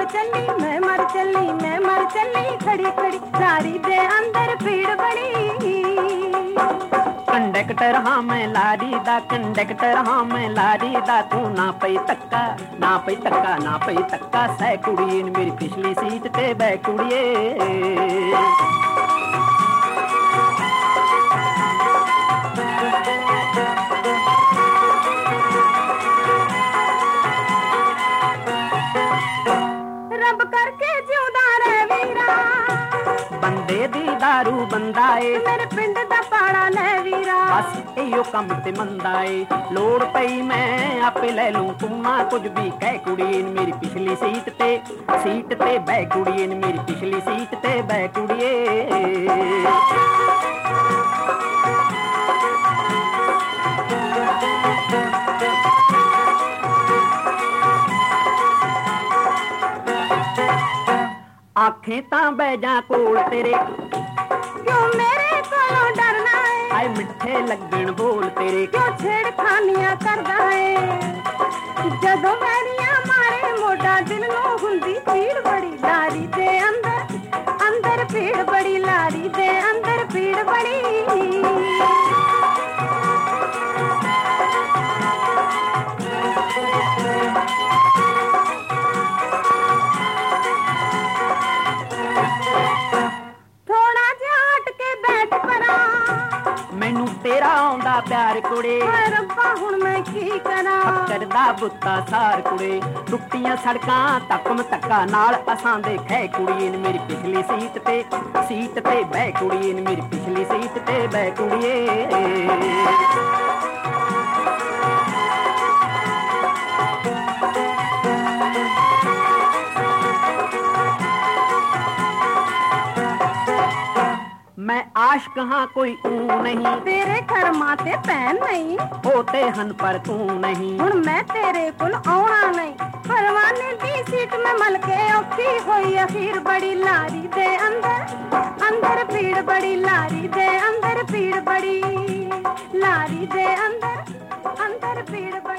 मैं मर चली खड़ी खड़ी लारी दे अंदर भीड़ बड़ी। कंडक्टर हाँ मैं लारी दा, कंडक्टर हाँ मैं लारी दा, तू ना पई तक्का ना पई तक्का ना पई तक्का, सै कुड़िए मेरी पिछली सीट ते बै कुड़िए। रब करके जिउदा रह वीरा, बंदे दी दारू बंदा ए, मेरे पिंड दा पाड़ा ले वीरा। बस इहो कम ते मंदा ए, लोड़ पई मैं आपे ले लूं, तू ना कुछ भी कह कुड़िए मेरी पिछली सीट ते बै कुड़िए मेरी पिछली सीट ते बै कुड़िए। आखें तां बह जा कोल तेरे, क्यों मेरे कोलों डरना है, आए मिठे लगन बोल तेरे, क्यों छेड़खानियां करदा है। जदों वैरियां मारे मोटा दिल नूं हुंदी पीड़ बड़ी, लारी दे अंदर भीड़ बड़ी, लारी दे अंदर भीड़ बड़ी। मैनू तेरा आउंदा प्यार कुड़े, रब्बा हुण मैं की करा, करदा बुत्ता सार कुड़े, टुट्टियां सड़कां तकम तक्का नाल असां दे खै कुड़िए मेरी पिछली सीट ते बै कुड़िए मेरी पिछली सीट ते बै कुड़िए। मैं आशिक हाँ कोई ऊ नहीं, तेरे घर माते भैन नहीं, होते हन पर तू नहीं, हुण मैं तेरे कोल आउणा नहीं। परवाने दी सीट में मल के औखी होई अखीर बड़ी, लारी दे अंदर भीड़ बड़ी, लारी दे अंदर भीड़ बड़ी, लारी दे अंदर भीड़ बड़ी।